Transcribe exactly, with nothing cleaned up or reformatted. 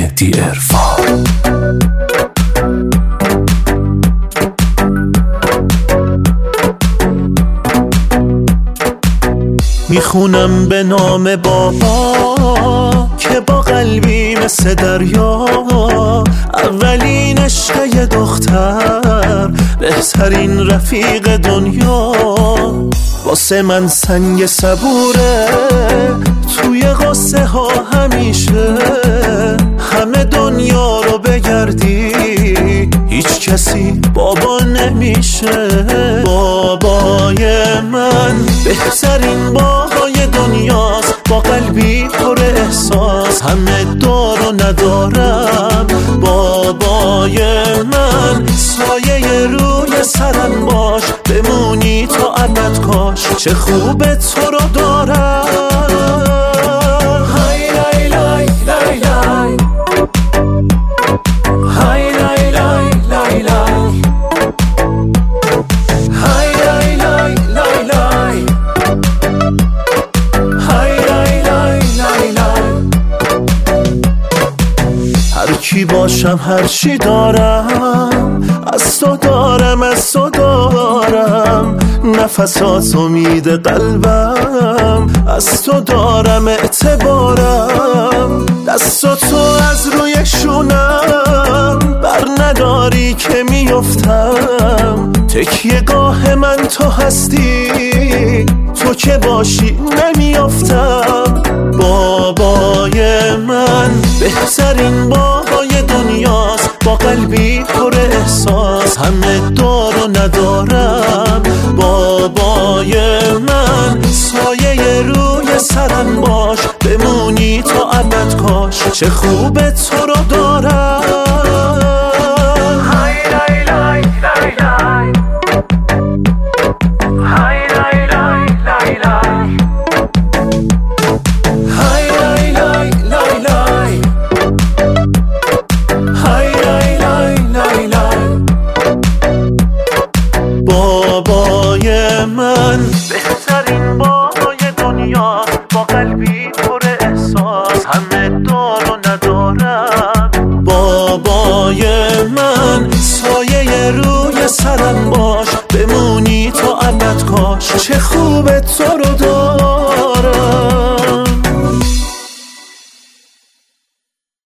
مهدی عرفان. میخونم به نام بابا که با قلبی مثل دریا، اولین عشق یه دختر، بهترین رفیق دنیا. واسه من سنگ صبوره توی قصه ها، همیشه همه دنیا رو بگردی هیچ کسی بابا نمیشه. بابای من بهترین بابای دنیاست، با قلبی پر احساس، همه دار و ندارم. بابای من سایه روی سرم باش، بمونی تا ابد کاش، چه خوبه تو رو دارم. های لای لای لای لای، های لای لای لای لای، های لای لای لای لای، های لای لای لای لای. هر کی باشم هر چی دارم، از تو دارم از تو دارم، نفسات امید قلبم، از تو دارم اعتبارم. دست تو از روی شونم بر نداری که میفتم، تکیه گاه من تو هستی، تو که باشی نمیافتم. بابای من بهترین بابای دنیاست، با قلبی پر احساس، همه دار و ندارم. بابای من سایه روی سرم باش، بمونی تا ابد کاش، چه خوبه تو رو دارم. های لای لای لای لای، های لای لای لای لای، های لای لای لای لای، های لای لای لای لای. بابای من بهترین بابای دنیا، با قلبی پر احساس، همه دار و ندارم. بابای من سایه روی سرم باش، بمونی تا ابد کاش، چه